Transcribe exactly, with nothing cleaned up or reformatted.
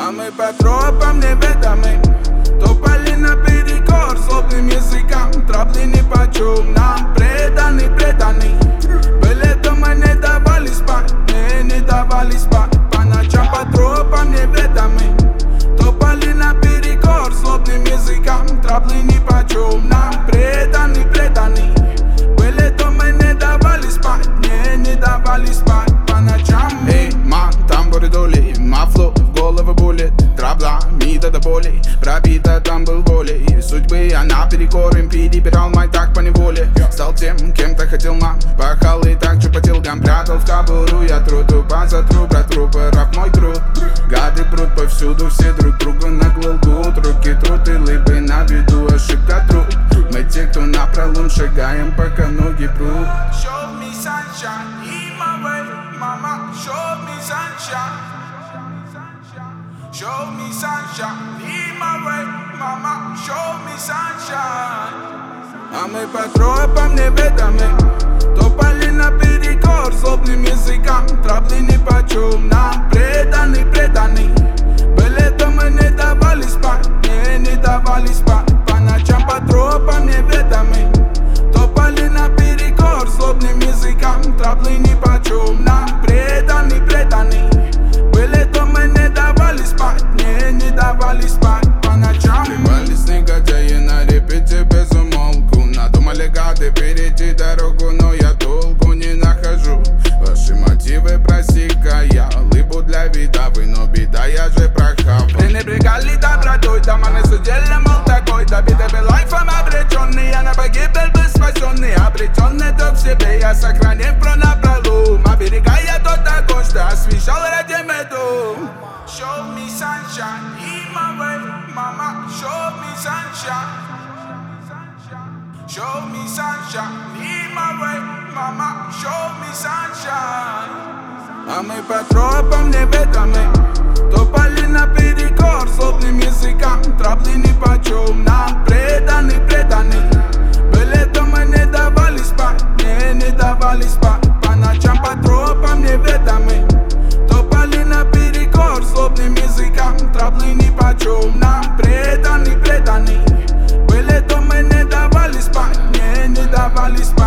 А мы по тропам неведомым топали наперекор злобным языкам. Трабли нипочем нам преданы, преданы. Были дома, не давали спать, не, не давали спать. По ночам по тропам неведомым топали наперекор злобным языкам. Трабли нипочем нам преданы, преданы. Были дома, не давали спать, не, не давали спать. По ночам. Эй, ман, тамбуры дули, мафло в голову булит. Трабла, мида до боли, пробита там был волей судьбы, я наперекор им перебирал май так по неволе. Стал тем, кем-то хотел мам, пахал и так же по телгам. Прятал в кобуру я труду, позатру, братру, раб мой труд. Гады прут повсюду, все друг друга нагло лгут. Руки труд и лыбы на виду, ошибка труд. Мы те, кто напролом шагаем, пока ноги прут. Show me sunshine, in my way, mama. Show me sunshine. Show me sunshine, in my way, mama. Show me sunshine. А мы по тропам неведомым топали наперекор злобным языкам. Трабли нипочем нам преданы, преданы. Были дома, не давали спать, не, не давали спать. По ночам по тропам неведомым топали наперекор злобным языкам. Трабли нипочем нам преданы, преданы. Были дома, не давали спать, не, не давали спать. По ночам Сбивались негодяи на репете без умолку. Надумали гады перейти дорогу, но я толку не нахожу. Ваши мотивы просека, я лыбу для вида, вы, но беда, я же прохавал. Пренебрегали добротой, дома на суделе, мол такой. Добитый был лайфом обреченный, я на погибель был спасенный. Обретенный то в себе, я сохранив про напролом. Оберегая тот огонь, что освещал ради меду. Show me sunshine, in my way, mama. Show me sunshine. Show me sunshine, in my way, mama. Show me sunshine. А мы по тропам неведомым топали наперекор злобным языкам. Трабли нипочем нам преданы, преданы. Были дома, не давали спать, не, не давали спать. По ночам по тропам неведомым топали наперекор злобным языкам. Трабли нипочем нам преданы, преданы. Были дома, не давали спать, не, не давали спать.